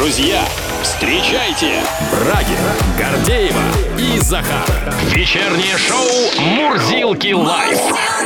Друзья, встречайте Брагина, Гордеева и Захар. Вечернее шоу «Мурзилки лайф».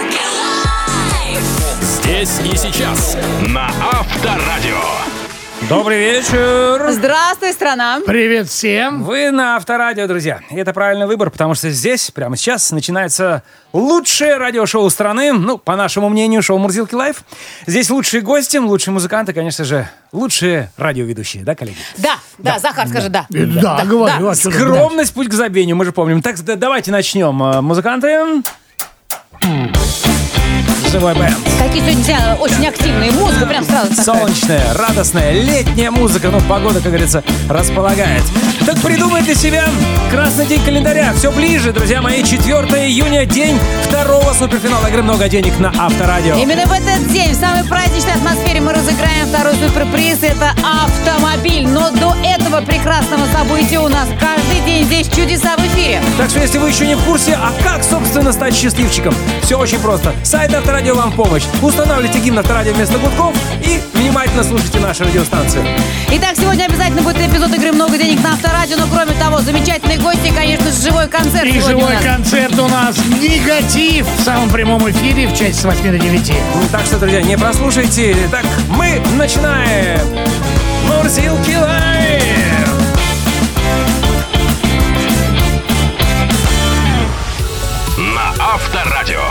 Здесь и сейчас на Авторадио. Добрый вечер! Здравствуй, страна! Привет всем! Вы на Авторадио, друзья. И это правильный выбор, потому что здесь, прямо сейчас, начинается лучшее радиошоу страны. Ну, по нашему мнению, шоу «Мурзилки лайф». Здесь лучшие гости, лучшие музыканты, конечно же, лучшие радиоведущие, да, коллеги? Да, Захар, скажи да. Да, говорю. Скромность, путь к забвению, мы же помним. Так, давайте начнем. Музыканты... Живой бэнд. Какие сегодня очень активные. Музыка прям сразу такая. Солнечная, радостная, летняя музыка. Ну, погода, как говорится, располагает. Так придумай для себя красный день календаря. Все ближе, друзья мои. 4 июня, день второго суперфинала игры «Много денег» на Авторадио. Именно в этот день, в самой праздничной атмосфере, мы разыграем второй суперприз. Это автомобиль. Но до этого прекрасного события у нас каждый день здесь чудеса в эфире. Так что, если вы еще не в курсе, а как, собственно, стать счастливчиком? Все очень просто. Сайт Авторадио вам в помощь. Устанавливайте гимн Авторадио вместо гудков и внимательно слушайте нашу радиостанцию. Итак, сегодня обязательно будет эпизод игры «Много денег» на Авторадио. Но кроме того, замечательные гости и, конечно же, живой концерт. И живой концерт у нас «Негатив» в самом прямом эфире в часе с 8 до 9. Так что, друзья, не прослушайте. Так, мы начинаем. Мурзилки лайф. На Авторадио.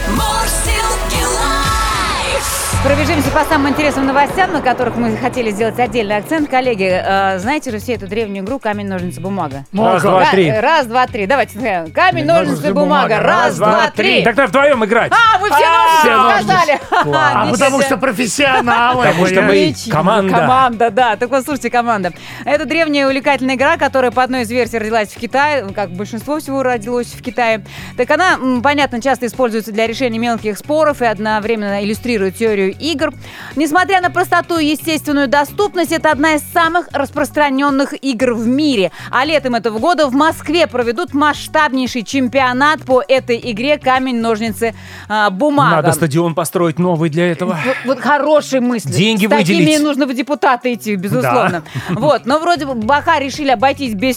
Пробежимся по самым интересным новостям, на которых мы хотели сделать отдельный акцент. Коллеги, знаете же все эту древнюю игру «Камень, ножницы, бумага»? Раз, два, три. Раз, два, три. Давайте сыграем. Камень, ножницы, бумага. Раз, два, три. Так-то вдвоем играть. Вы все ножницы показали. Потому что профессионалы. Потому что мы команда. Команда, да. Так вот, слушайте, команда. Это древняя увлекательная игра, которая по одной из версий родилась в Китае, как большинство всего родилось в Китае. Так она, понятно, часто используется для решения мелких споров и одновременно иллюстрирует теорию игр. Несмотря на простоту и естественную доступность, это одна из самых распространенных игр в мире. А летом этого года в Москве проведут масштабнейший чемпионат по этой игре «Камень, ножницы, бумага». Надо стадион построить новый для этого. Вот хорошие мысли. Деньги с такими выделить. нужно в депутаты идти, безусловно. Да. Вот, но вроде бы Баха решили обойтись без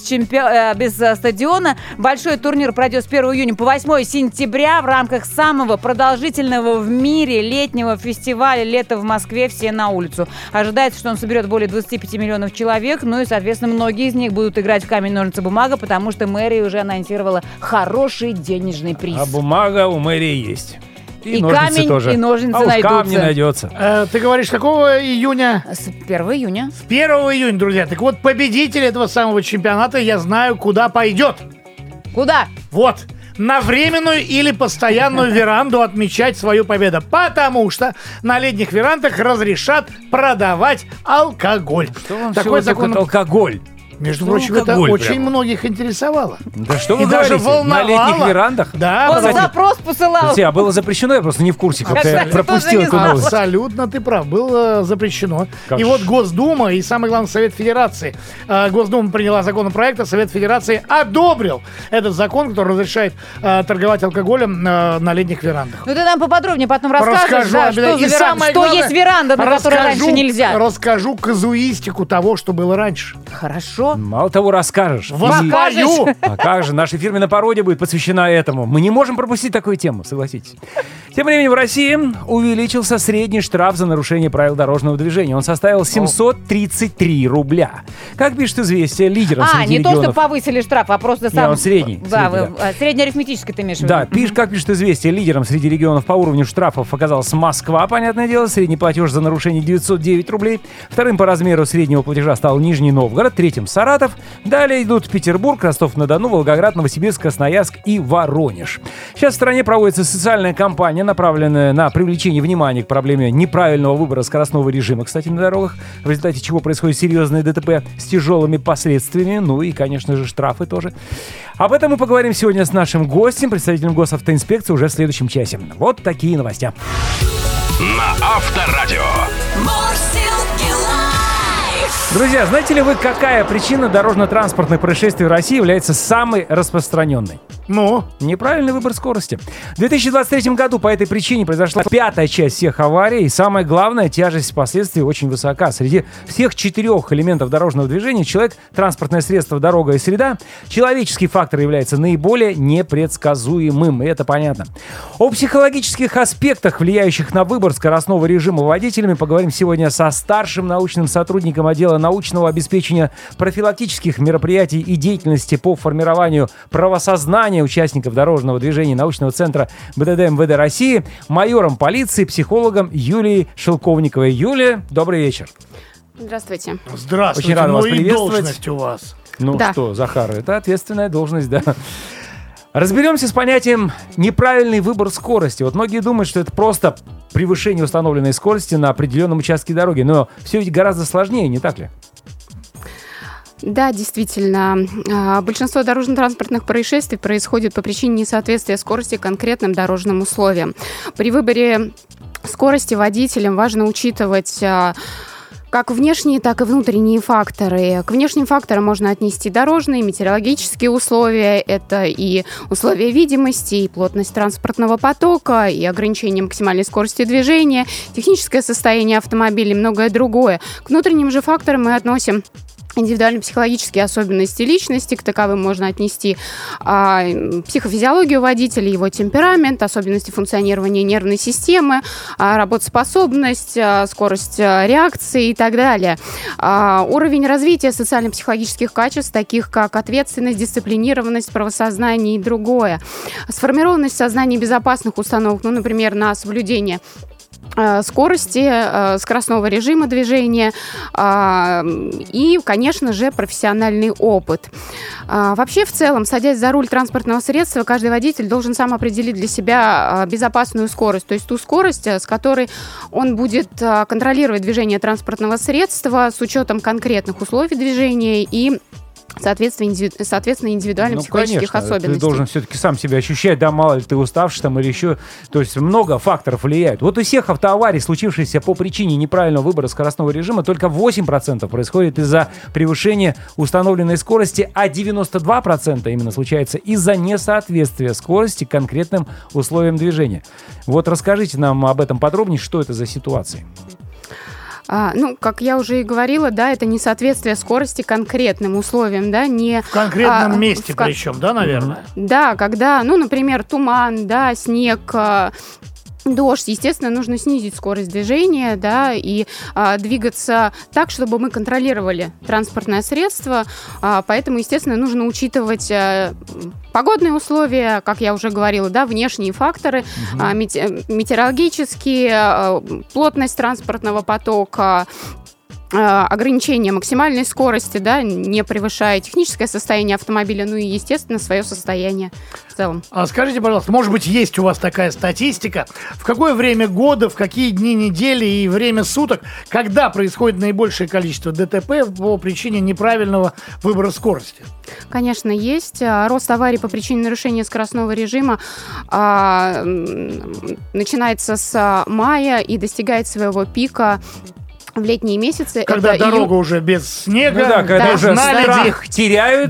стадиона. Большой турнир пройдет с 1 июня по 8 сентября в рамках самого продолжительного в мире летнего фестиваля «Лето в Москве. Все на улицу». Ожидается, что он соберет более 25 миллионов человек, ну и, соответственно, многие из них будут играть в камень, ножницы, бумага, потому что мэрия уже анонсировала хороший денежный приз. А бумага у мэрии есть. И камень, тоже. И ножницы уж найдутся. Камни найдется. Ты говоришь, какого июня? С 1 июня. С 1 июня, друзья. Так вот, победитель этого самого чемпионата, я знаю, куда пойдет. Куда? Вот. На временную или постоянную веранду отмечать свою победу. Потому что на летних верандах разрешат продавать алкоголь. Что вам Такой закон алкоголь? Между Ну, прочим, это алкоголь очень прямо. многих интересовало. Да что вы И даже говорите? волновало. На летних верандах? Да, Он потому- запрос посылал. Друзья, было запрещено, я просто не в курсе, как-то я Кстати, пропустил тоже не эту знала. новость. Абсолютно ты прав, было запрещено. Как И же. вот Госдума и, самое главное, Совет Федерации. Госдума приняла законопроект, а Совет Федерации одобрил этот закон, который разрешает торговать алкоголем на летних верандах. Ну ты нам поподробнее потом расскажешь, Расскажу да, обязательно. что, И за веранда, самое что главное, есть веранда, на которой раньше нельзя. Расскажу казуистику того, что было раньше. Хорошо. Мало того, расскажешь. Воспою! А как же, наша фирменная пародия будет посвящена этому. Мы не можем пропустить такую тему, согласитесь. Тем временем в России увеличился средний штраф за нарушение правил дорожного движения. Он составил 733 рубля. Как пишет «Известия», лидером среди не регионов... то, что повысили штраф, а просто сам... Не, он средний. Да, Средний, среднеарифметический ты имеешь в виду. Да, как пишет «Известия», лидером среди регионов по уровню штрафов оказалась Москва, понятное дело. Средний платеж за нарушение 909 рублей. Вторым по размеру среднего платежа стал Нижний Новгород. Третьим — Саратов. Далее идут Петербург, Ростов-на-Дону, Волгоград, Новосибирск, Красноярск и Воронеж. Сейчас в стране проводится социальная кампания, направленная на привлечение внимания к проблеме неправильного выбора скоростного режима, кстати, на дорогах, в результате чего происходит серьезное ДТП с тяжелыми последствиями, ну и, конечно же, штрафы тоже. Об этом мы поговорим сегодня с нашим гостем, представителем госавтоинспекции, уже в следующем часе. Вот такие новости. На Авторадио. Друзья, знаете ли вы, какая причина дорожно-транспортных происшествий в России является самой распространенной? Ну? Неправильный выбор скорости. В 2023 году по этой причине произошла 5-я часть всех аварий, и самое главное, тяжесть последствий очень высока. Среди всех 4 элементов дорожного движения — человек, транспортное средство, дорога и среда — человеческий фактор является наиболее непредсказуемым, и это понятно. О психологических аспектах, влияющих на выбор скоростного режима водителями, поговорим сегодня со старшим научным сотрудником отдела научного обеспечения профилактических мероприятий и деятельности по формированию правосознания участников дорожного движения научного центра БДД МВД России, майором полиции, психологом Юлией Шелковниковой. Юлия, добрый вечер. Здравствуйте. Здравствуйте. Очень рад вас и приветствовать. должность у вас. Ну Да. что, Захар, это ответственная должность, да. Разберемся с понятием «неправильный выбор скорости». Вот многие думают, что это просто превышение установленной скорости на определенном участке дороги, но все ведь гораздо сложнее, не так ли? Да, действительно. Большинство дорожно-транспортных происшествий происходит по причине несоответствия скорости конкретным дорожным условиям. При выборе скорости водителям важно учитывать как внешние, так и внутренние факторы. К внешним факторам можно отнести дорожные, метеорологические условия. Это и условия видимости, и плотность транспортного потока, и ограничение максимальной скорости движения, техническое состояние автомобиля и многое другое. К внутренним же факторам мы относим индивидуально-психологические особенности личности, к таковым можно отнести психофизиологию водителя, его темперамент, особенности функционирования нервной системы, работоспособность, скорость реакции и так далее. Уровень развития социально-психологических качеств, таких как ответственность, дисциплинированность, правосознание и другое. Сформированность сознания безопасных установок, например, на соблюдение скорости, скоростного режима движения и, конечно же, профессиональный опыт. Вообще, в целом, садясь за руль транспортного средства, каждый водитель должен сам определить для себя безопасную скорость, то есть ту скорость, с которой он будет контролировать движение транспортного средства с учетом конкретных условий движения и соответственно, индивидуальным психологических особенностей. Ты должен все-таки сам себя ощущать, да, мало ли ты уставший там или еще. То есть много факторов влияют. Вот у всех автоаварий, случившихся по причине неправильного выбора скоростного режима, только 8% происходит из-за превышения установленной скорости, а 92% именно случается из-за несоответствия скорости конкретным условиям движения. Вот расскажите нам об этом подробнее, что это за ситуации. Как я уже и говорила, да, это несоответствие скорости конкретным условиям, да, не... В конкретном месте причем, да, наверное? Да, когда, например, туман, да, снег, дождь, естественно, нужно снизить скорость движения, да, и двигаться так, чтобы мы контролировали транспортное средство, поэтому, естественно, нужно учитывать погодные условия, как я уже говорила, да, внешние факторы, метеорологические, плотность транспортного потока, ограничение максимальной скорости, да, не превышая техническое состояние автомобиля, и, естественно, свое состояние в целом. Скажите, пожалуйста, может быть, есть у вас такая статистика, в какое время года, в какие дни недели и время суток, когда происходит наибольшее количество ДТП по причине неправильного выбора скорости? Конечно, есть. Рост аварий по причине нарушения скоростного режима начинается с мая и достигает своего пика в летние месяцы. Когда это дорога уже без снега, когда уже наледи страх теряют,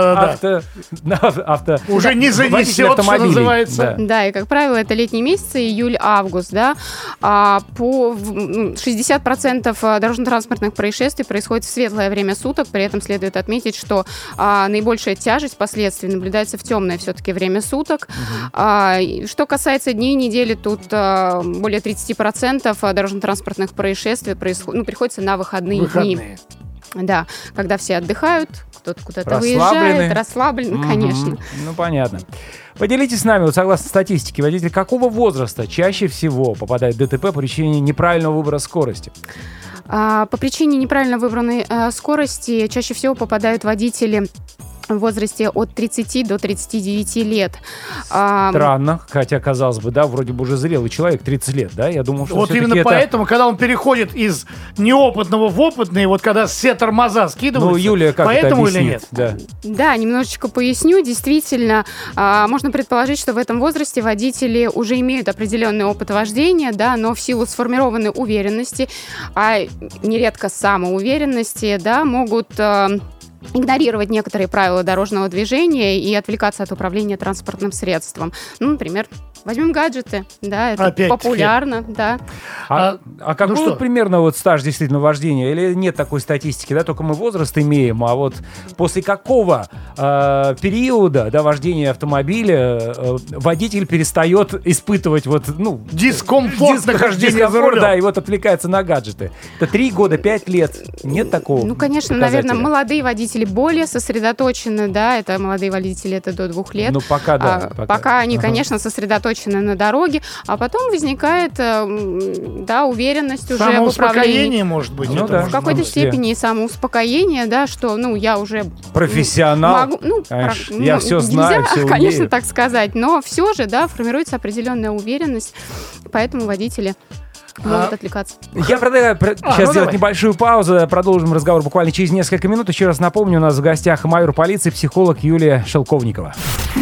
уже не занесет, что называется. Да, и, как правило, это летние месяцы, июль-август, да. По 60% дорожно-транспортных происшествий происходит в светлое время суток, при этом следует отметить, что наибольшая тяжесть последствий наблюдается в темное все-таки время суток. Что касается дней недели, тут более 30% дорожно-транспортных происшествий приходится на выходные дни. Да, когда все отдыхают, кто-то куда-то выезжает, расслаблен, конечно. Понятно. Поделитесь с нами, согласно статистике, водители какого возраста чаще всего попадают в ДТП по причине неправильного выбора скорости? По причине неправильно выбранной скорости чаще всего попадают водители в возрасте от 30 до 39 лет. Странно, хотя, казалось бы, да, вроде бы уже зрелый человек, 30 лет, да? Я думал, что Вот именно это... поэтому, когда он переходит из неопытного в опытный, вот когда все тормоза скидываются, Ну, Юлия, как поэтому это или объяснит? нет? Да. Да, немножечко поясню. Действительно, можно предположить, что в этом возрасте водители уже имеют определенный опыт вождения, да, но в силу сформированной уверенности, а нередко самоуверенности, да, могут игнорировать некоторые правила дорожного движения и отвлекаться от управления транспортным средством. Ну, например, возьмем гаджеты, да, это Опять-таки. популярно, да. А какой ну вот что? примерно вот стаж действительно вождения? Или нет такой статистики, да, только мы возраст имеем, а вот после какого периода, да, вождения автомобиля водитель перестает испытывать вот, ну... Дискомфорт нахождения за рулем. Да, и вот отвлекается на гаджеты. Это 3 года, 5 лет. Нет такого Ну, конечно, показателя? наверное, молодые водители более сосредоточены, да, это молодые водители, это до 2 лет. Ну, пока да. Пока они, конечно, сосредоточены на дороге, а потом возникает, да, уверенность уже в управлении. Самоуспокоение, может быть. Ну это да. В может какой-то быть. степени и самоуспокоение, да, что, ну, я уже... Профессионал. Могу, ну, Конечно, я всё знаю, нельзя, всё конечно, умею. так сказать, но все же, да, формируется определенная уверенность, поэтому водители могут отвлекаться. Я предлагаю сейчас сделать давай. небольшую паузу, продолжим разговор буквально через несколько минут. Еще раз напомню, у нас в гостях майор полиции, психолог Юлия Шелковникова.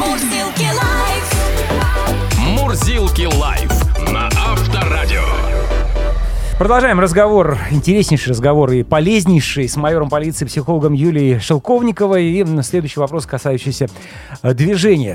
Мурзилки лайф на Авторадио. Продолжаем разговор, интереснейший разговор и полезнейший с майором полиции, психологом Юлией Шелковниковой. И следующий вопрос, касающийся движения.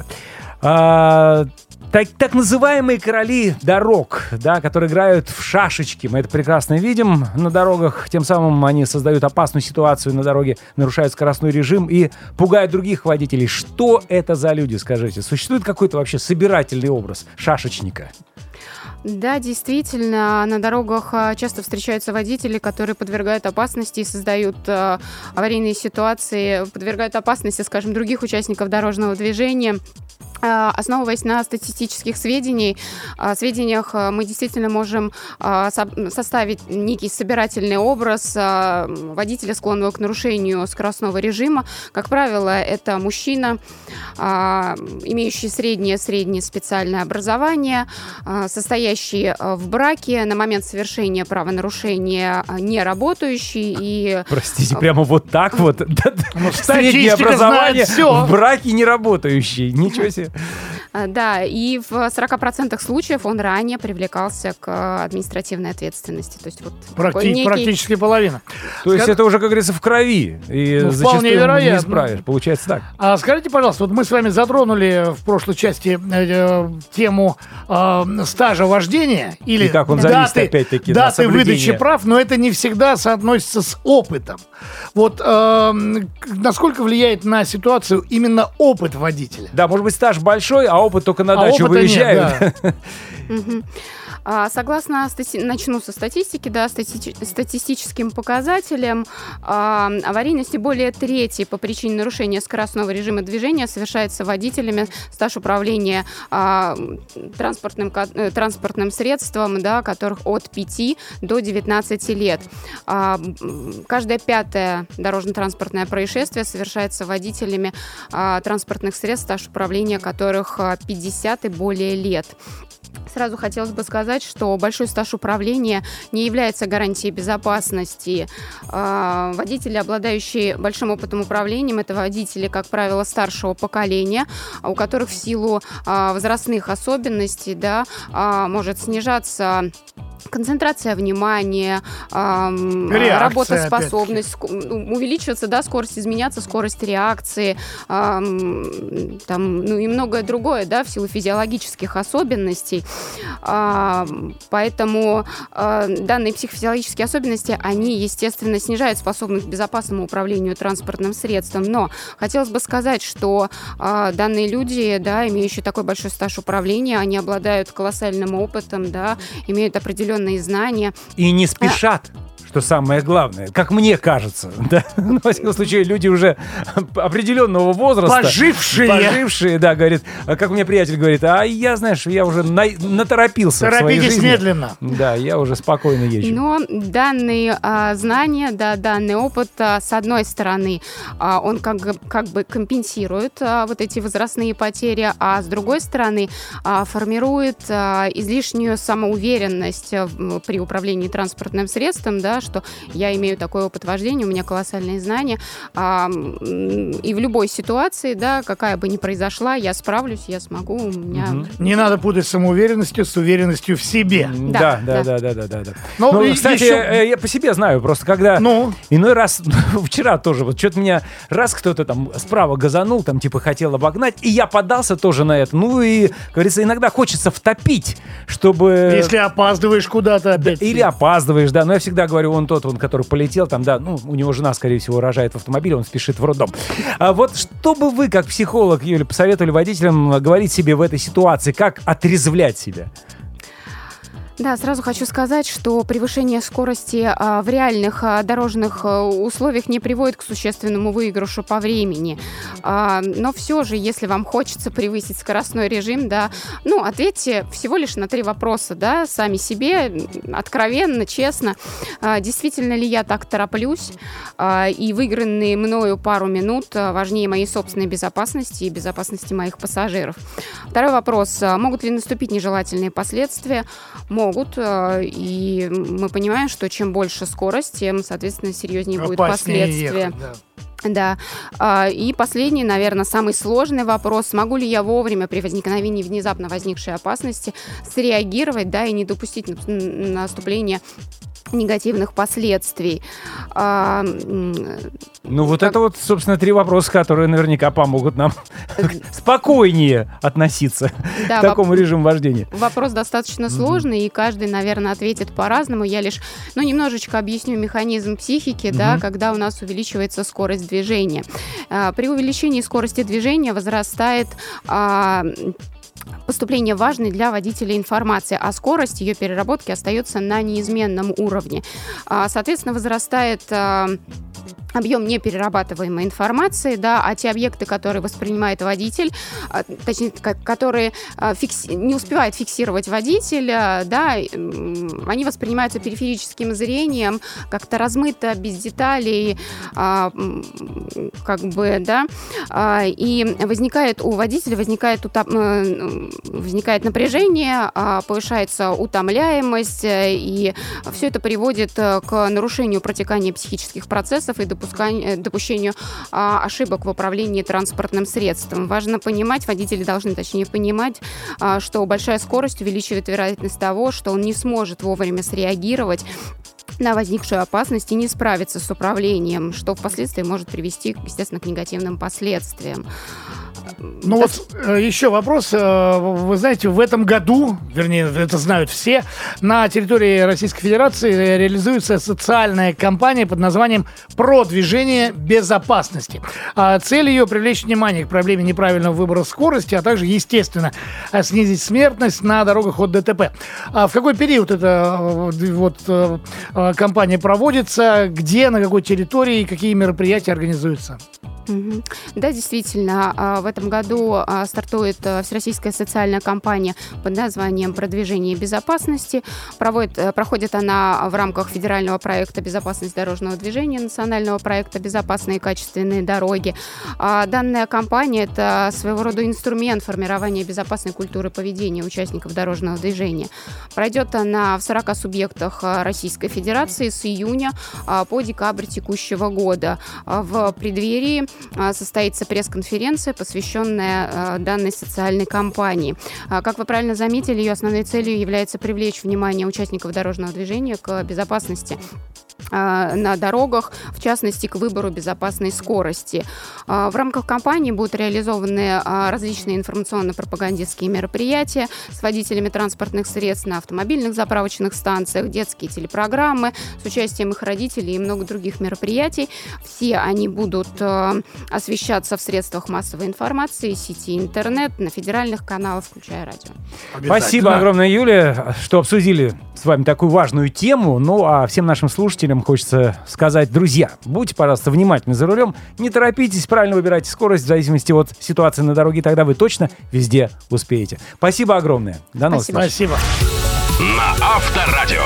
Так называемые короли дорог, да, которые играют в шашечки. Мы это прекрасно видим на дорогах. Тем самым они создают опасную ситуацию на дороге, нарушают скоростной режим и пугают других водителей. Что это за люди, скажите? Существует какой-то вообще собирательный образ шашечника? Да, действительно, на дорогах часто встречаются водители, которые подвергают опасности и создают аварийные ситуации, подвергают опасности, скажем, других участников дорожного движения. Основываясь на статистических сведениях, мы действительно можем составить некий собирательный образ водителя, склонного к нарушению скоростного режима. Как правило, это мужчина, имеющий среднее специальное образование, состоящий в браке, на момент совершения правонарушения не работающий и... Простите, прямо вот так вот? Среднее статистика образование знает всё. в браке не работающий. Ничего себе. Да, и в 40% случаев он ранее привлекался к административной ответственности. То есть вот такой некий... Практически половина. То есть это уже, как говорится, в крови. И Ну, вполне зачастую не вероятно. исправишь. Получается так. А скажите, пожалуйста, вот мы с вами затронули в прошлой части тему стажа вождения или И как он зависит, опять-таки, на даты соблюдение. выдачи прав, но это не всегда соотносится с опытом. Вот насколько влияет на ситуацию именно опыт водителя? Да, может быть, стаж большой, а опыт только на дачу опыта нет, выезжают. да. Мгм. Согласно, начну со статистики, да, статистическим показателям, аварийности более трети по причине нарушения скоростного режима движения совершается водителями, стаж управления транспортным средством, да, которых от 5 до 19 лет. Каждое 5-е дорожно-транспортное происшествие совершается водителями транспортных средств, стаж управления которых 50 и более лет. Сразу хотелось бы сказать, что большой стаж управления не является гарантией безопасности. Водители, обладающие большим опытом управления, это водители, как правило, старшего поколения, у которых в силу возрастных особенностей, да, может снижаться концентрация внимания, работоспособность, увеличиваться, да, скорость, изменяться скорость реакции, там, ну и многое другое, да, в силу физиологических особенностей. Поэтому данные психофизиологические особенности, они, естественно, снижают способность к безопасному управлению транспортным средством. Но хотелось бы сказать, что данные люди, да, имеющие такой большой стаж управления, они обладают колоссальным опытом, да, имеют определенные знания. И не спешат. что самое главное, как мне кажется, да, ну, во всяком случае, люди уже определенного возраста, пожившие, да, говорит, как мне приятель говорит, а я, знаешь, я уже наторопился в своей жизни. Торопитесь медленно. Да, я уже спокойно езжу. Но данные знания, да, данный опыт, с одной стороны, он как бы компенсирует вот эти возрастные потери, а с другой стороны, формирует излишнюю самоуверенность при управлении транспортным средством, да, что я имею такой опыт вождения, у меня колоссальные знания, и в любой ситуации, да, какая бы ни произошла, я справлюсь, я смогу, у меня... Не надо путать самоуверенностью с уверенностью в себе. Да. Ну, кстати, я по себе знаю, просто когда иной раз, вчера тоже, вот что-то меня раз кто-то там справа газанул, там типа хотел обогнать, и я поддался тоже на это. Ну и, как говорится, иногда хочется втопить, чтобы... Если опаздываешь куда-то опять. Или опаздываешь, да. Но я всегда говорю, он тот, который полетел, там, да, ну, у него жена, скорее всего, рожает в автомобиле, он спешит в роддом. А вот что бы вы, как психолог, Юля, посоветовали водителям говорить себе в этой ситуации, как отрезвлять себя? Да, сразу хочу сказать, что превышение скорости в реальных дорожных условиях не приводит к существенному выигрышу по времени. Но все же, если вам хочется превысить скоростной режим, да, ну, ответьте всего лишь на 3 вопроса, да, сами себе, откровенно, честно. Действительно ли я так тороплюсь? И выигранные мною пару минут важнее моей собственной безопасности и безопасности моих пассажиров. Второй вопрос. Могут ли наступить нежелательные последствия? Могут, и мы понимаем, что чем больше скорость, тем, соответственно, серьезнее будут последствия. Ехать, да. Да. И последний, наверное, самый сложный вопрос. Смогу ли я вовремя при возникновении внезапно возникшей опасности среагировать, да, и не допустить наступления негативных последствий. Ну, вот это вот, собственно, 3 вопроса, которые наверняка помогут нам спокойнее относиться к такому режиму вождения. Вопрос достаточно сложный, и каждый, наверное, ответит по-разному. Я лишь, немножечко объясню механизм психики, да, когда у нас увеличивается скорость движения. При увеличении скорости движения возрастает поступление важной для водителя информации, а скорость ее переработки остается на неизменном уровне. Соответственно, возрастает объем неперерабатываемой информации, да, а те объекты, которые воспринимает водитель, точнее, которые не успевает фиксировать водитель, да, они воспринимаются периферическим зрением, как-то размыто, без деталей, как бы, да, и возникает у водителя, возникает напряжение, повышается утомляемость, и все это приводит к нарушению протекания психических процессов и допущению ошибок в управлении транспортным средством. Важно понимать, водители должны, точнее, понимать, что большая скорость увеличивает вероятность того, что он не сможет вовремя среагировать на возникшую опасность и не справиться с управлением, что впоследствии может привести, естественно, к негативным последствиям. Ну вот еще вопрос. Вы знаете, в этом году, вернее, это знают все, на территории Российской Федерации реализуется социальная кампания под названием «Продвижение безопасности». Цель ее — привлечь внимание к проблеме неправильного выбора скорости, а также, естественно, снизить смертность на дорогах от ДТП. В какой период эта кампания проводится, где, на какой территории, какие мероприятия организуются? Да, действительно, в этом году стартует всероссийская социальная кампания под названием «Продвижение безопасности». Проходит она в рамках федерального проекта «Безопасность дорожного движения», национального проекта «Безопасные и качественные дороги». Данная кампания – это своего рода инструмент формирования безопасной культуры поведения участников дорожного движения. Пройдет она в 40 субъектах Российской Федерации с июня по декабрь текущего года. В преддверии состоится пресс-конференция, посвященная данной социальной кампании. Как вы правильно заметили, ее основной целью является привлечь внимание участников дорожного движения к безопасности на дорогах, в частности, к выбору безопасной скорости. В рамках кампании будут реализованы различные информационно-пропагандистские мероприятия с водителями транспортных средств на автомобильных заправочных станциях, детские телепрограммы с участием их родителей и много других мероприятий. Все они будут освещаться в средствах массовой информации, сети интернет, на федеральных каналах, включая радио. Спасибо огромное, Юлия, что обсудили с вами такую важную тему. Ну, а всем нашим слушателям хочется сказать: друзья, будьте, пожалуйста, внимательны за рулем, не торопитесь, правильно выбирайте скорость в зависимости от ситуации на дороге, тогда вы точно везде успеете. Спасибо огромное. До новых встреч. Спасибо. На Авторадио.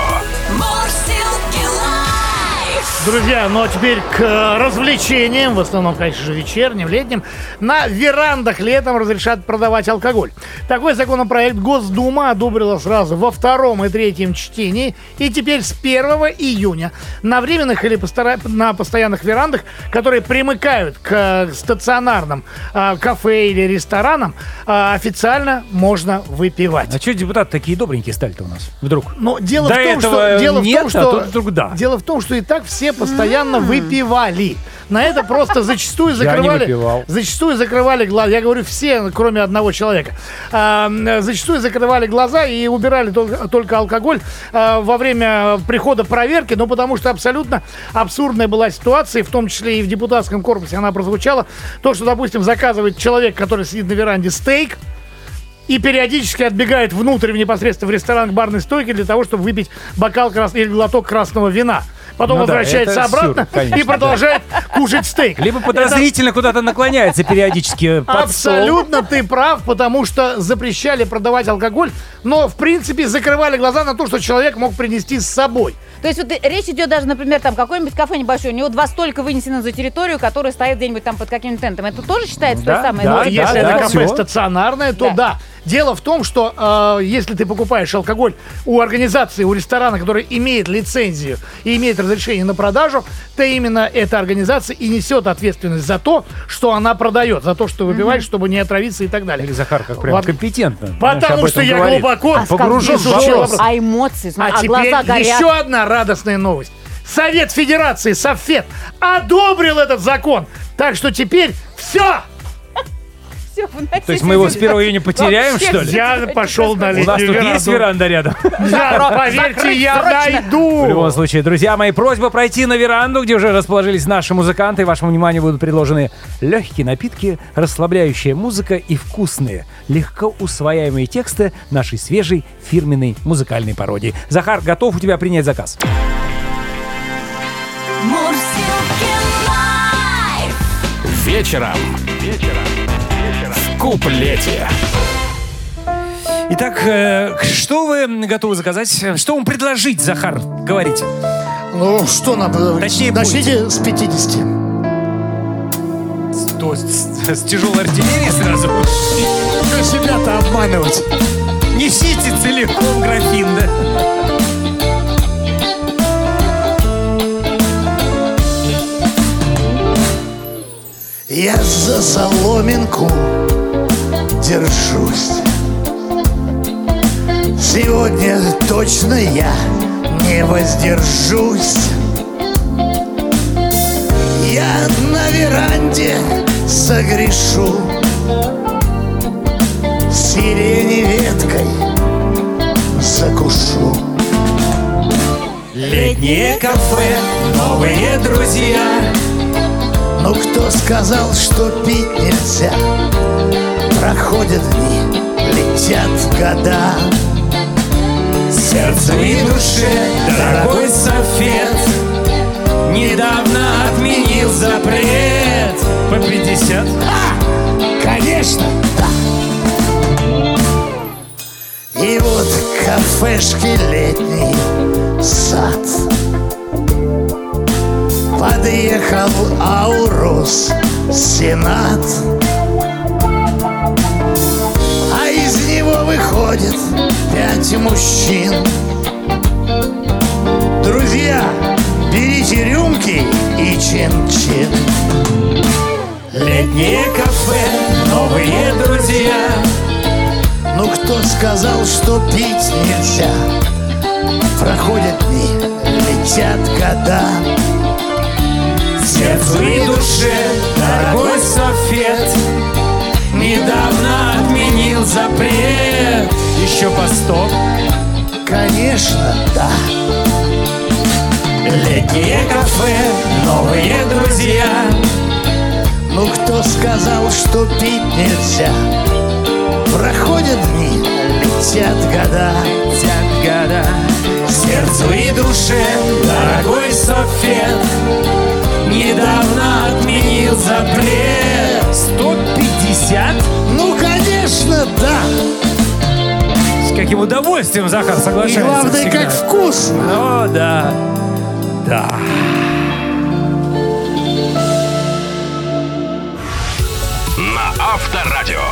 Друзья, ну а теперь к развлечениям, в основном, конечно же, вечерним, летним. На верандах летом разрешат продавать алкоголь. Такой законопроект Госдума одобрила сразу во втором и третьем чтении. И теперь с 1 июня на временных или на постоянных верандах, которые примыкают к стационарным кафе или ресторанам, официально можно выпивать. А что депутаты такие добренькие стали-то у нас вдруг? Но дело в том, что и так все постоянно выпивали. На это просто зачастую закрывали глаза. Я говорю все, кроме одного человека. Зачастую закрывали глаза и убирали только алкоголь во время прихода проверки, но потому что абсолютно абсурдная была ситуация, в том числе и в депутатском корпусе она прозвучала. То, что, допустим, заказывает человек, который сидит на веранде, стейк, и периодически отбегает внутрь непосредственно в ресторан к барной стойке для того, чтобы выпить бокал или глоток красного вина. Потом возвращается обратно и продолжает кушать стейк. Либо подозрительно куда-то наклоняется периодически под Абсолютно стол. Ты прав, потому что запрещали продавать алкоголь, но, в принципе, закрывали глаза на то, что человек мог принести с собой. То есть вот речь идет даже, например, там какое-нибудь кафе небольшое, у него 2 столика вынесено за территорию, которая стоит где-нибудь там под каким-то тентом. Это тоже считается то самое? Да, если это кафе все стационарное, то да. Дело в том, что если ты покупаешь алкоголь у организации, у ресторана, который имеет лицензию и имеет разрешение на продажу, то именно эта организация и несет ответственность за то, что она продает, за то, что выпиваешь, чтобы не отравиться и так далее. Или Захар как прям компетентно. Потому что я глубоко погружен в вопрос. А эмоции, а глаза теперь горят. Еще одна радостная новость. Совет Федерации, Совфед, одобрил этот закон. Так что теперь все. То есть мы его с 1 июня потеряем, что ли? Я пошел на летнюю У нас тут есть веранда рядом? Да, поверьте, я найду. В любом случае, друзья мои, просьба пройти на веранду, где уже расположились наши музыканты. Вашему вниманию будут предложены легкие напитки, расслабляющая музыка и вкусные, легко усвояемые тексты нашей свежей фирменной музыкальной пародии. Захар, готов у тебя принять заказ? Вечером. В куплете. Итак, что вы готовы заказать? Что вам предложить, Захар? Говорите. Ну, что надо? Точнее, начните с 50. С тяжелой артиллерией сразу? Как себя-то обманывать? Несите целиком графин, да? Я за соломинку держусь. Сегодня точно я не воздержусь. Я на веранде согрешу, сирени веткой закушу. Летнее кафе, новые друзья. Ну кто сказал, что пить нельзя? Проходят дни, летят года. Сердцу и душе, дорогой Совет, недавно отменил запрет по 50. Конечно, да. И вот кафешки, летний сад. Подъехал Аурус, Сенат, а из него выходит 5 мужчин. Друзья, берите рюмки и чин-чин. Летнее кафе, новые друзья. Ну кто сказал, что пить нельзя? Проходят дни, летят года. Сердцу и душе, дорогой Софет, недавно отменил запрет. Еще по 100. Конечно, да. Летнее кафе, новые друзья. Ну кто сказал, что пить нельзя? Проходят дни, летят года. Летят года. Сердцу и душе, дорогой Софет, недавно отменил запрет. 150? Ну, конечно, да. С каким удовольствием Захар И соглашается. главное, всегда. как вкусно. О, да. Да. На Авторадио.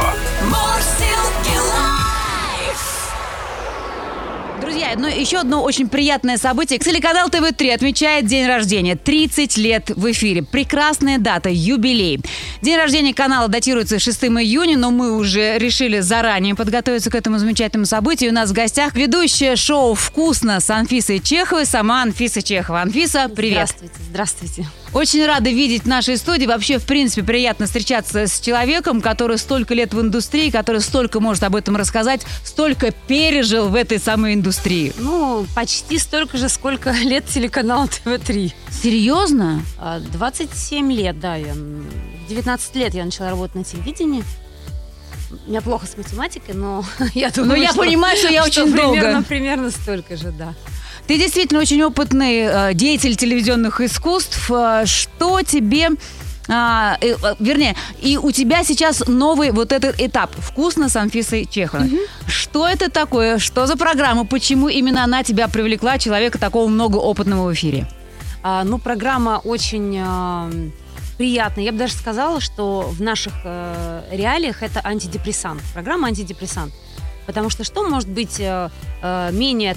Друзья, еще одно очень приятное событие. Телеканал ТВ3 отмечает день рождения. 30 лет в эфире. Прекрасная дата, юбилей. День рождения канала датируется 6 июня, но мы уже решили заранее подготовиться к этому замечательному событию. У нас в гостях ведущая шоу «Вкусно» с Анфисой Чеховой, сама Анфиса Чехова. Анфиса, привет. Здравствуйте. Очень рада видеть в нашей студии. Вообще, в принципе, приятно встречаться с человеком, который столько лет в индустрии, который столько может об этом рассказать, столько пережил в этой самой индустрии. Ну, почти столько же, сколько лет телеканала ТВ3. Серьезно? 27 лет, да. В 19 лет я начала работать на телевидении. У меня плохо с математикой, но я думаю, я понимаю, что я очень долго. Примерно столько же, да. Ты действительно очень опытный деятель телевизионных искусств. Что тебе... вернее, и у тебя сейчас новый вот этот этап «Вкусно» с Анфисой Чеховой. Что это такое? Что за программа? Почему именно она тебя привлекла, человека такого многоопытного в эфире? Программа очень приятная. Я бы даже сказала, что в наших реалиях это антидепрессант. Программа антидепрессант. Потому что может быть менее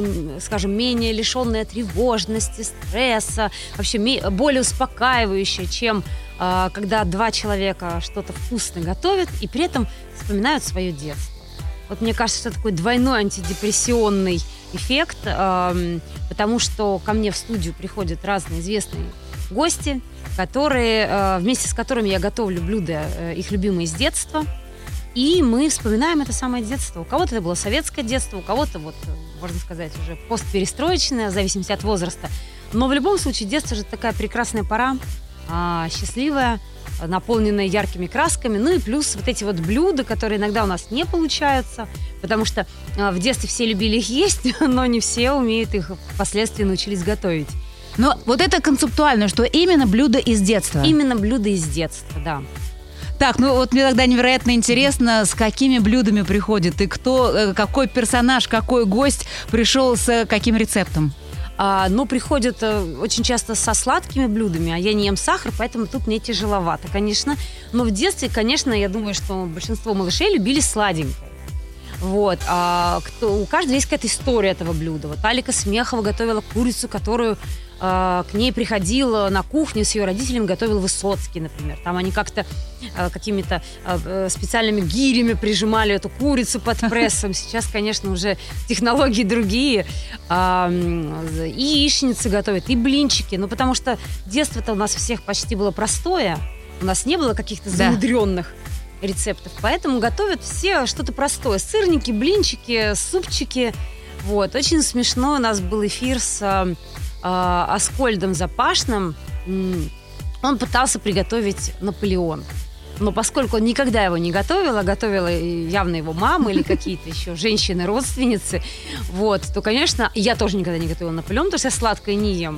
лишенная тревожности, стресса, вообще более успокаивающее, чем когда два человека что-то вкусное готовят и при этом вспоминают свое детство. Вот мне кажется, что это такой двойной антидепрессионный эффект, потому что ко мне в студию приходят разные известные гости, вместе с которыми я готовлю блюда их любимые с детства. И мы вспоминаем это самое детство. У кого-то это было советское детство, у кого-то, можно сказать, уже постперестроечное, в зависимости от возраста. Но в любом случае детство же такая прекрасная пора, счастливая, наполненная яркими красками. Ну и плюс вот эти вот блюда, которые иногда у нас не получаются, потому что в детстве все любили их есть, но не все умеют их впоследствии научились готовить. Но вот это концептуально, что именно блюда из детства. Именно блюда из детства, да. Так, мне тогда невероятно интересно, с какими блюдами приходит и какой персонаж, какой гость пришел с каким рецептом? Приходят очень часто со сладкими блюдами, а я не ем сахар, поэтому тут мне тяжеловато, конечно. Но в детстве, конечно, я думаю, что большинство малышей любили сладенькое. Вот. У каждого есть какая-то история этого блюда. Вот Алика Смехова готовила курицу, которую к ней приходил на кухню с ее родителями, готовил Высоцкий, например. Там они как-то какими-то специальными гирями прижимали эту курицу под прессом. Сейчас, конечно, уже технологии другие. И яичницы готовят, и блинчики. Потому что детство-то у нас всех почти было простое. У нас не было каких-то замудренных рецептов. Поэтому готовят все что-то простое. Сырники, блинчики, супчики. Вот. Очень смешно. У нас был эфир с Аскольдом Запашным. Он пытался приготовить Наполеон. Но поскольку он никогда его не готовил, а готовила явно его мама или какие-то еще женщины-родственницы, то, конечно, я тоже никогда не готовила Наполеон, потому что я сладкое не ем.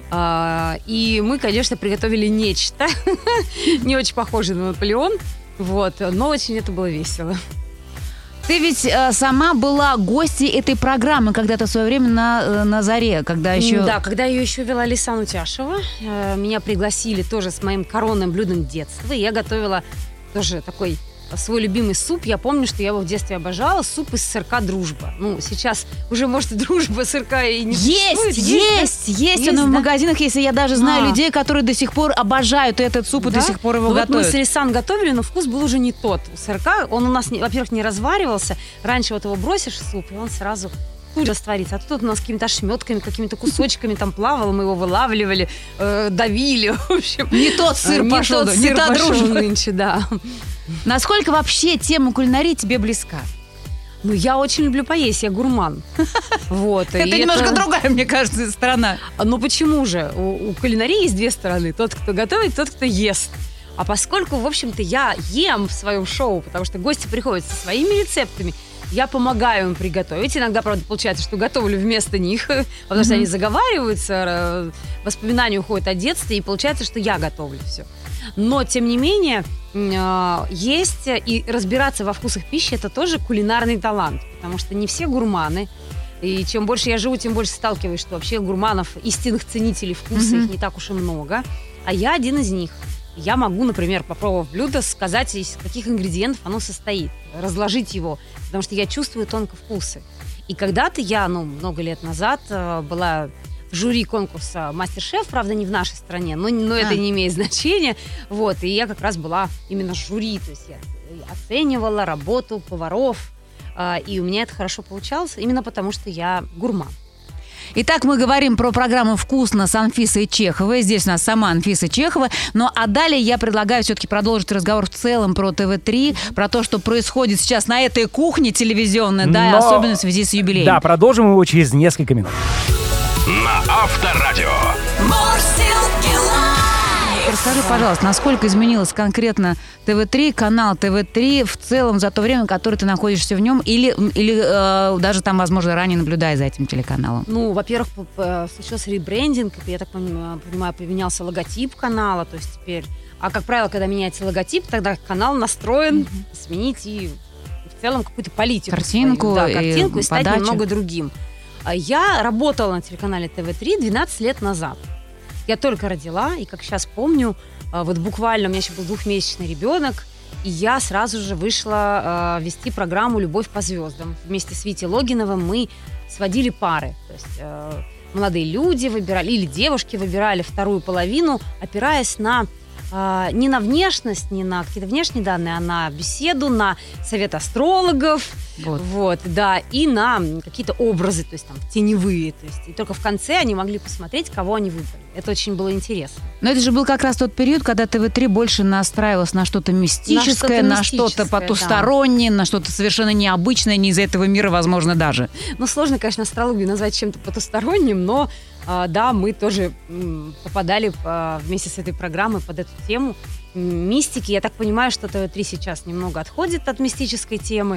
И мы, конечно, приготовили нечто не очень похожее на Наполеон, но очень это было весело. Ты ведь сама была гостьей этой программы когда-то в свое время на «Заре», когда еще... Да, когда ее еще вела Лейсан Утяшева. Меня пригласили тоже с моим коронным блюдом детства. И я готовила тоже такой свой любимый суп. Я помню, что я его в детстве обожала. Суп из сырка «Дружба». Уже, может, «Дружба» сырка и не существует. Есть. Он в магазинах, если я даже знаю людей, которые до сих пор обожают этот суп и до сих пор его готовят. Мы с Лейсан готовили, но вкус был уже не тот. У сырка он у нас, во-первых, не разваривался. Раньше его бросишь в суп, и он сразу тут же растворится. А тут у нас какими-то ошметками, какими-то кусочками там плавало, мы его вылавливали, давили, в общем. Не тот сыр пошел, не та дружба нынче, да. Насколько вообще тема кулинарии тебе близка? Ну, я очень люблю поесть, я гурман. Вот. Это немножко другая, мне кажется, сторона. Ну, почему же? У кулинарии есть две стороны. Тот, кто готовит, тот, кто ест. А поскольку, в общем-то, я ем в своем шоу, потому что гости приходят со своими рецептами, я помогаю им приготовить. Иногда, правда, получается, что готовлю вместо них, потому что они заговариваются, воспоминания уходят от детства, и получается, что я готовлю все. Но, тем не менее, есть и разбираться во вкусах пищи – это тоже кулинарный талант, потому что не все гурманы. И чем больше я живу, тем больше сталкиваюсь, что вообще гурманов, истинных ценителей вкуса, их не так уж и много. А я один из них. Я могу, например, попробовав блюдо, сказать, из каких ингредиентов оно состоит, разложить его, потому что я чувствую тонко вкусы. И когда-то я, много лет назад, была в жюри конкурса «Мастер-шеф», правда, не в нашей стране, но это не имеет значения. Вот, и я как раз была именно жюри, то есть я оценивала работу поваров, и у меня это хорошо получалось, именно потому что я гурман. Итак, мы говорим про программу «Вкусно» с Анфисой Чеховой. Здесь у нас сама Анфиса Чехова. Ну, а далее я предлагаю все-таки продолжить разговор в целом про ТВ-3, про то, что происходит сейчас на этой кухне телевизионной, да, особенно в связи с юбилеем. Да, продолжим его через несколько минут. На Авторадио. Расскажи, пожалуйста, насколько изменилось конкретно ТВ-3, канал ТВ-3 в целом за то время, которое ты находишься в нем, или даже там, возможно, ранее наблюдая за этим телеканалом? Ну, во-первых, случился ребрендинг, я так понимаю, поменялся логотип канала, то есть теперь... А, как правило, когда меняется логотип, тогда канал настроен сменить и в целом какую-то политику. Картинку, свою, да, картинку и стать подачу. немного другим. Я работала на телеканале ТВ-3 12 лет назад. Я только родила, и как сейчас помню, вот буквально у меня еще был 2-месячный ребенок, и я сразу же вышла вести программу «Любовь по звездам». Вместе с Витей Логиновым мы сводили пары. То есть молодые люди выбирали, или девушки выбирали вторую половину, опираясь на не на внешность, не на какие-то внешние данные, а на беседу, на совет астрологов, вот, да, и на какие-то образы, то есть там теневые, то есть и только в конце они могли посмотреть, кого они выбрали. Это очень было интересно. Но это же был как раз тот период, когда ТВ-3 больше настраивалось на что-то мистическое, на что-то потустороннее, да. На что-то совершенно необычное, не из этого мира, возможно, даже. Ну, сложно, конечно, астрологию назвать чем-то потусторонним, но да, мы тоже попадали вместе с этой программой под эту тему мистики. Я так понимаю, что ТВ-3 сейчас немного отходит от мистической темы.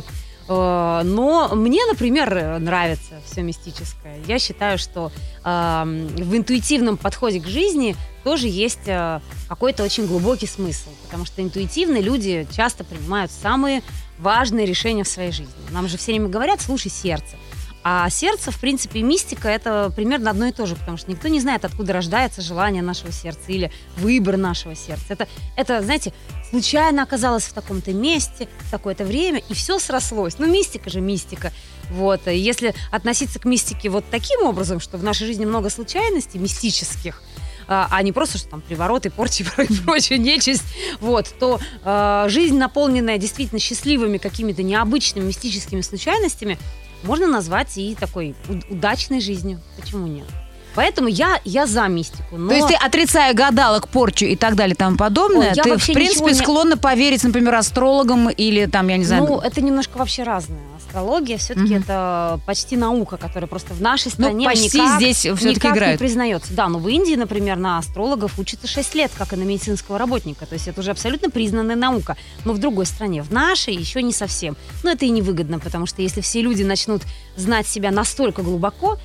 Но мне, например, нравится все мистическое. Я считаю, что в интуитивном подходе к жизни тоже есть какой-то очень глубокий смысл. Потому что интуитивные люди часто принимают самые важные решения в своей жизни. Нам же все время говорят: слушай сердце. А сердце, в принципе, и мистика – это примерно одно и то же, потому что никто не знает, откуда рождается желание нашего сердца или выбор нашего сердца. Это, знаете, случайно оказалось в таком-то месте, в такое-то время, и все срослось. Ну, мистика же мистика. Вот. И если относиться к мистике вот таким образом, что в нашей жизни много случайностей мистических, а не просто, что там привороты, порчи и прочая нечисть, вот, то жизнь, наполненная действительно счастливыми какими-то необычными мистическими случайностями, можно назвать и такой удачной жизнью. Почему нет? Поэтому я за мистику. Но... То есть ты, отрицая гадалок, порчу и так далее и тому подобное, ты, в принципе, склонна поверить, например, астрологам или там, я не знаю... Ну, это немножко вообще разное. Астрология все-таки это почти наука, которая просто в нашей стране почти здесь все-таки играет. Не признается. Да, но в Индии, например, на астрологов учатся 6 лет, как и на медицинского работника. То есть это уже абсолютно признанная наука. Но в другой стране, в нашей, еще не совсем. Но это и невыгодно, потому что если все люди начнут знать себя настолько глубоко,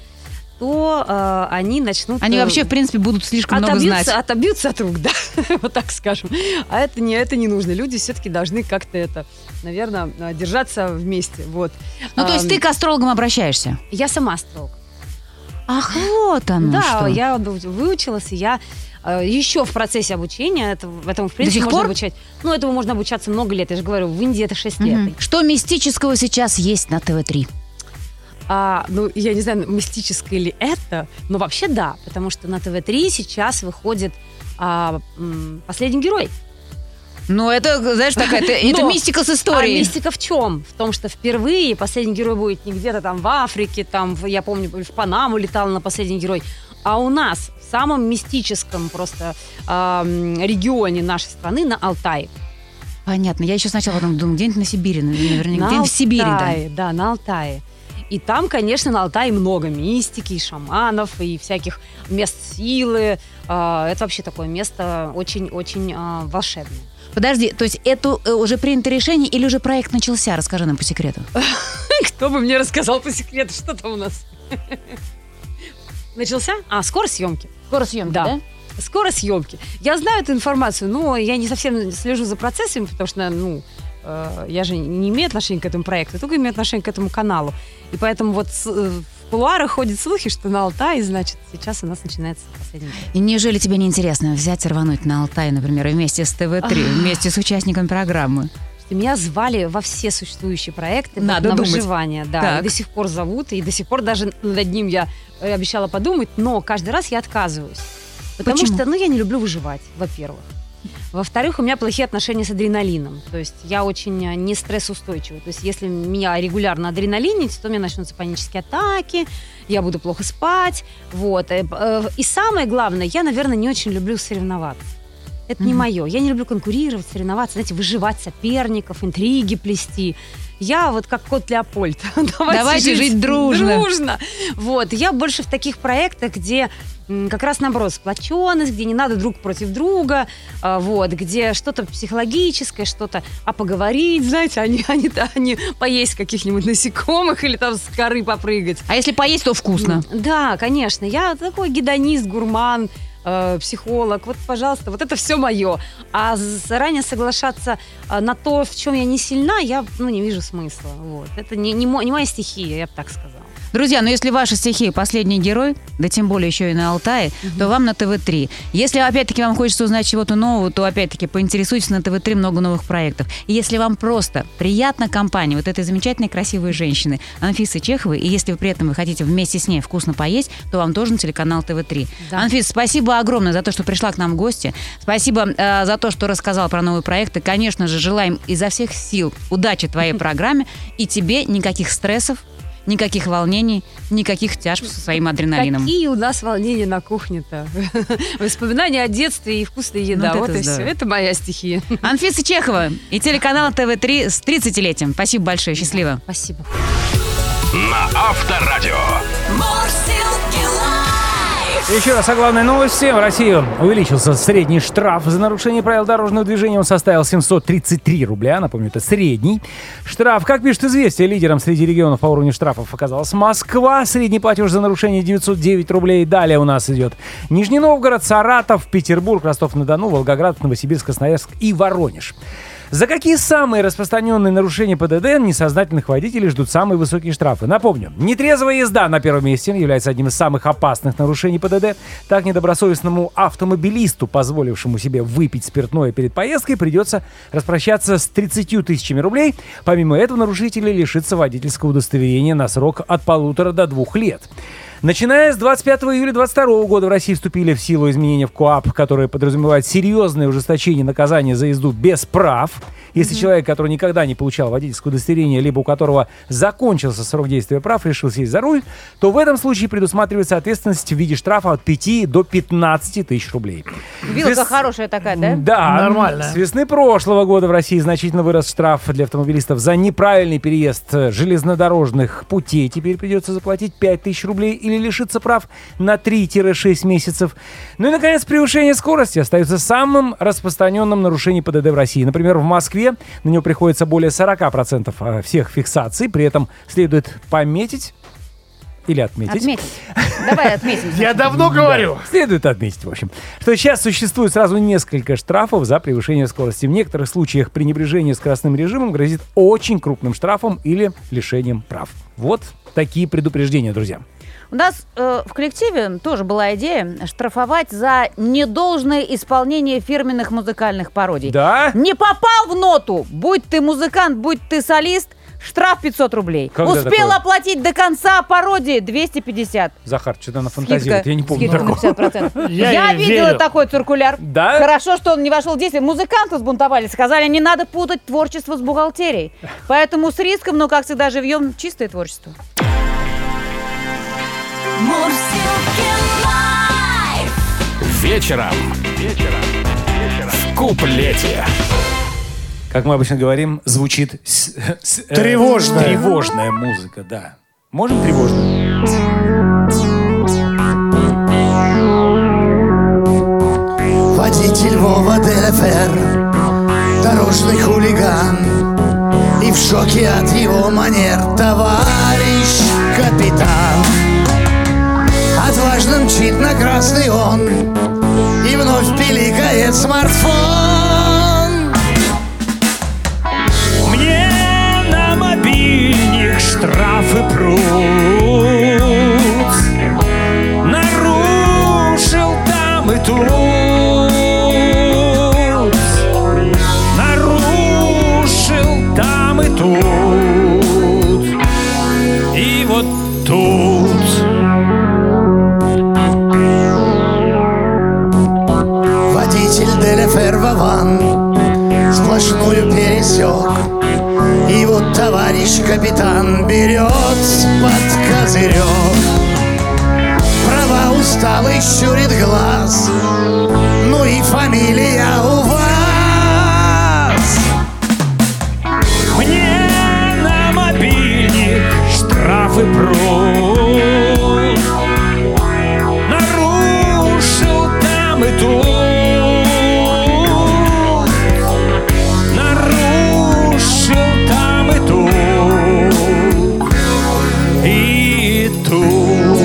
то они начнут... Они вообще, в принципе, будут слишком много знать. Отобьются от рук, да, вот так скажем. А это не нужно. Люди все-таки должны как-то это, наверное, держаться вместе. Вот. Ну, то есть ты к астрологам обращаешься? Я сама астролог. Ах, вот оно что. Да, я выучилась, и я еще в процессе обучения, этому, в принципе, можно обучать. Ну, этому можно обучаться много лет. Я же говорю, в Индии это 6 лет. Что мистического сейчас есть на ТВ-3? Ну, я не знаю, мистическое ли это, но вообще да, потому что на ТВ-3 сейчас выходит «Последний герой». Ну, это, знаешь, такая, это мистика с историей. А мистика в чем? В том, что впервые последний герой будет не где-то там в Африке, там, я помню, в Панаму летал на последний герой, а у нас в самом мистическом просто регионе нашей страны, на Алтае. Понятно. Я еще сначала думала, где-нибудь на Сибири, наверняка. Где-нибудь в Сибири, да, на Алтае. И там, конечно, на Алтае много мистики, и шаманов, и всяких мест силы. Это вообще такое место очень-очень волшебное. Подожди, то есть это уже принято решение или уже проект начался? Расскажи нам по секрету. Кто бы мне рассказал по секрету, что там у нас? Начался? Скоро съемки. Скоро съемки, да? Скоро съемки. Я знаю эту информацию, но я не совсем слежу за процессами, потому что, я же не имею отношения к этому проекту, только имею отношение к этому каналу. И поэтому вот в кулуарах ходят слухи, что на Алтае, значит, сейчас у нас начинается последний год. И неужели тебе не интересно взять и рвануть на Алтай, например, вместе с ТВ3, вместе с участником программы? Меня звали во все существующие проекты на выживание. Да, и до сих пор зовут, и до сих пор даже над ним я обещала подумать, но каждый раз я отказываюсь. Потому что, я не люблю выживать, во-первых. Во-вторых, у меня плохие отношения с адреналином. То есть я очень не стрессоустойчива. То есть если меня регулярно адреналинить, то у меня начнутся панические атаки, я буду плохо спать. Вот. И самое главное, я, наверное, не очень люблю соревноваться. Это не мое. Я не люблю конкурировать, соревноваться, знаете, выживать соперников, интриги плести. Я вот как кот Леопольд. Давайте жить дружно. Вот. Я больше в таких проектах, где как раз наоборот сплоченность, где не надо друг против друга, вот, где что-то психологическое, что-то поговорить, знаете, а не поесть каких-нибудь насекомых или там с горы попрыгать. А если поесть, то вкусно. Да, конечно. Я такой гедонист, гурман, психолог. Вот, пожалуйста, вот это все мое. А заранее соглашаться на то, в чем я не сильна, я не вижу смысла. Вот. Это не моя стихия, я бы так сказала. Друзья, если ваша стихия «Последний герой», да тем более еще и на Алтае, то вам на ТВ3. Если, опять-таки, вам хочется узнать чего-то нового, то, опять-таки, поинтересуйтесь, на ТВ3 много новых проектов. И если вам просто приятна компания вот этой замечательной, красивой женщины Анфисы Чеховой, и если вы при этом хотите вместе с ней вкусно поесть, то вам должен телеканал ТВ3. Да. Анфис, спасибо огромное за то, что пришла к нам в гости. Спасибо за то, что рассказала про новые проекты. Конечно же, желаем изо всех сил удачи твоей программе. И тебе никаких стрессов, никаких волнений, никаких тяжб со своим адреналином. Какие у нас волнения на кухне-то? Воспоминания о детстве и вкусная еда. Вот и все. Это моя стихия. Анфиса Чехова и телеканал ТВ3 с 30-летием. Спасибо большое. Счастливо. Спасибо. На Авторадио. Еще раз о главной новости. В России увеличился средний штраф за нарушение правил дорожного движения. Он составил 733 рубля. Напомню, это средний штраф. Как пишет «Известия», лидером среди регионов по уровню штрафов оказалась Москва. Средний платеж за нарушение 909 рублей. Далее у нас идет Нижний Новгород, Саратов, Петербург, Ростов-на-Дону, Волгоград, Новосибирск, Красноярск и Воронеж. За какие самые распространенные нарушения ПДД несознательных водителей ждут самые высокие штрафы? Напомню, нетрезвая езда на первом месте является одним из самых опасных нарушений ПДД. Так, недобросовестному автомобилисту, позволившему себе выпить спиртное перед поездкой, придется распрощаться с 30 тысячами рублей. Помимо этого, нарушители лишатся водительского удостоверения на срок от 1,5 до 2 лет. Начиная с 25 июля 2022 года в России вступили в силу изменения в КоАП, которые подразумевают серьезное ужесточение наказания за езду без прав. Если человек, который никогда не получал водительское удостоверение, либо у которого закончился срок действия прав, решил сесть за руль, то в этом случае предусматривается ответственность в виде штрафа от 5 до 15 тысяч рублей. Вилка хорошая такая, да? Да, нормально. С весны прошлого года в России значительно вырос штраф для автомобилистов за неправильный переезд железнодорожных путей. Теперь придется заплатить 5 тысяч рублей или лишиться прав на 3-6 месяцев. Ну и, наконец, превышение скорости остается самым распространенным нарушением ПДД в России. Например, в Москве на него приходится более 40% всех фиксаций. При этом следует пометить или отметить. Давай отметим. Я давно говорю. Следует отметить, в общем, что сейчас существует сразу несколько штрафов за превышение скорости. В некоторых случаях пренебрежение скоростным режимом грозит очень крупным штрафом или лишением прав. Вот такие предупреждения, друзья. У нас в коллективе тоже была идея штрафовать за недолжное исполнение фирменных музыкальных пародий. Да? Не попал в ноту, будь ты музыкант, будь ты солист, штраф 500 рублей. Когда Успел такое? оплатить до конца пародии 2250. Захар, что-то нафантазирует, я не помню Скидка на такого. 50%. Я Я ей видела верю. такой циркуляр. Да? Хорошо, что он не вошел в действие. Музыканты сбунтовались, сказали, не надо путать творчество с бухгалтерией. Поэтому с риском, но, как всегда, живьем чистое творчество. Вечером. В куплете. Как мы обычно говорим, звучит Тревожная. тревожная музыка, да. Можем тревожную? Водитель Вова ДЛФР, дорожный хулиган, и в шоке от его манер товарищ капитан. Отважно мчит на красный он и вновь пиликает смартфон. Мне на мобильник штрафы прут. Нарушил там и тут. Нарушил там и тут. И вот тут. Водитель ДЛФР Вован сплошную пересек, и вот товарищ капитан берет под козырек. Права усталый щурит глаз, ну и фамилия у вас. Мне на мобильник штрафы прут. Нарушил там и тут. Нарушил там и тут. И тут.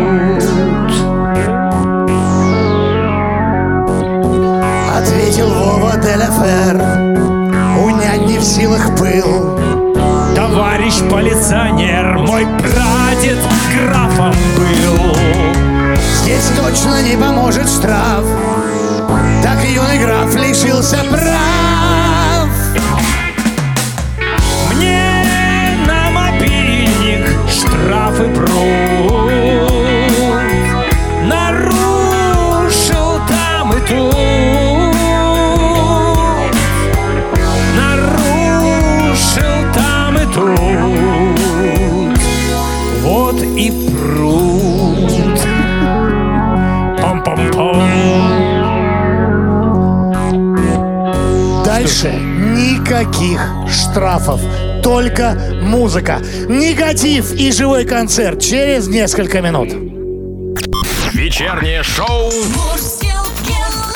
Ответил Вова ДЛФР, унять не в силах пыл. Товарищ полиционер, мой прадед графом был. Здесь точно не поможет штраф, так юный граф лишился прав. Мне на мобильник штрафы прут. Нарушил там и тут. Нарушил там и тут. Вот и пруд. Пам-пам-пам. Дальше никаких штрафов, только музыка, негатив и живой концерт через несколько минут. Вечернее шоу Мурзилки